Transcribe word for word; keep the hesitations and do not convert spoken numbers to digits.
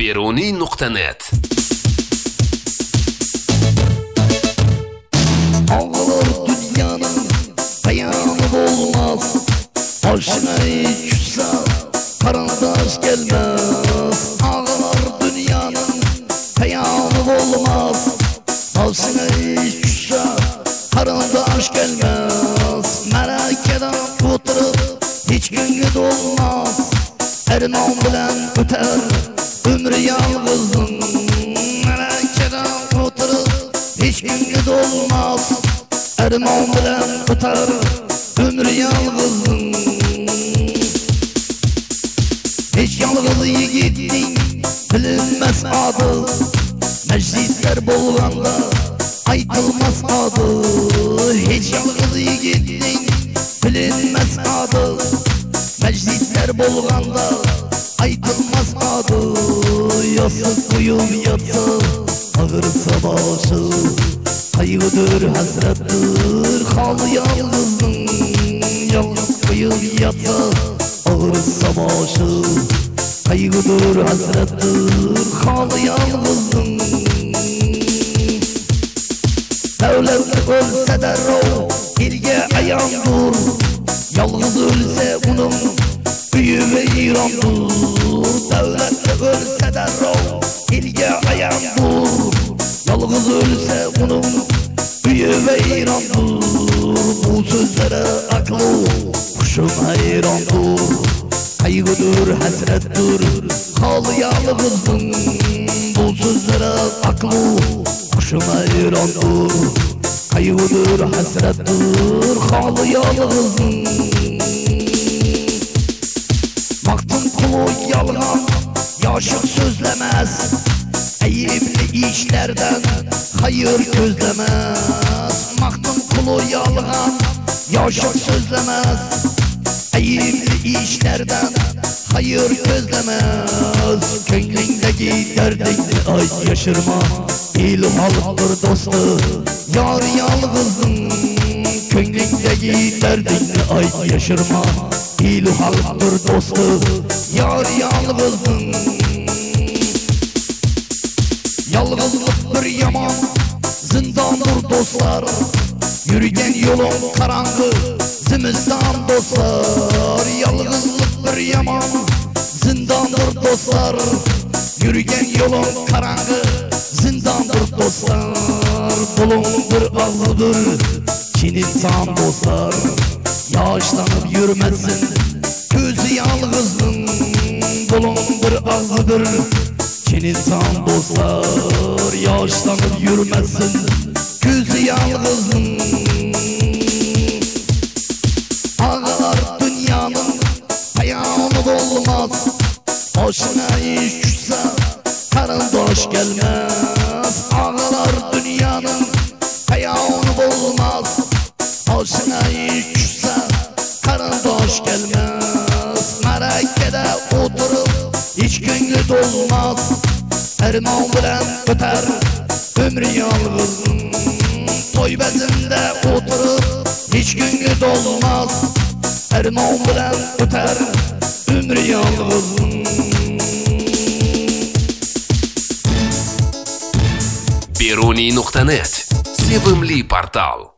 beruniy nuqta net. Ağlar dünyanın dayanı olmaz, başına küssa karandaş gelmez. Ağlar dünyanın dayanı olmaz, başına küssa karandaş gelmez. Merakeden oturup hiç günü dolmaz, erman bilen öter ömrü yalgızın. Merakeden oturup hiç günü dolmaz, erman bilen öter ömrü yalgızın. Hiç yalgız yiğittin bilinmez adı, meclisler bolganda aytılmaz adı. Hiç yalgız yiğittin bilinmez adı, meclisler bolganda aytılmaz adı. Yası koyup yatsa ağırsa başı, kaygıdır hasrettir halı yalgızın. Yalnız koyup yatsa ağırsa başı, kaygıdır hasrettir halı yalgızın. Devlet ölse derro ilge ayandır, yalnız ölse onun büyü ve İran'dır. Devlet ölse derro ilge ayandır, yalnız ölse onun büyü ve İran'dır. Bu sözlere aklı kuşum hayrandır, kaygıdır hasrettir halı yalgızın. Bu sözlere aklı kuşum hayrandır, kaygıdır hasrettir halı yalgızın. Baktım kulu yalgan yaşık sözlemez, eyipli işlerden hayır gözlemez. Baktım kulu yalgan yaşık sözlemez, eyipli işlerden hayır gözlemez. Könlündeki derdini ay yaşırma, il halıktır dostu yar yalgızın. Könlündeki derdini ay yaşırma, il halıktır dostu yar yalgızın. Yalgızlık bir yaman zindandır dostlar, yürüyen yolun karangı zimistan dostlar. Yalgızlık bir yaman zindandır dostlar, yürüyen yolun karangı zindandır dostlar. Bulundur ağlıdır kin insan dostlar, yaşlanıp yürümesin gözü yalgızın. Bulundur ağlıdır kin insan dostlar, yaşlanıp yürümesin gözü yalgızın. Ağlar dünyanın dayanı olmaz, başına iş düşse karandaş gelmez. Ağlar dünyanın dayanı olmaz, başına iş düşse karandaş gelmez. Merakede oturup hiç gönlü dolmaz, erman bilen öter ömrü yalgızın. Toy bezinde oturup hiç gönlü dolmaz, erman bilen öter ömrü yalgızın. beruniy nuqta net sevimli portal.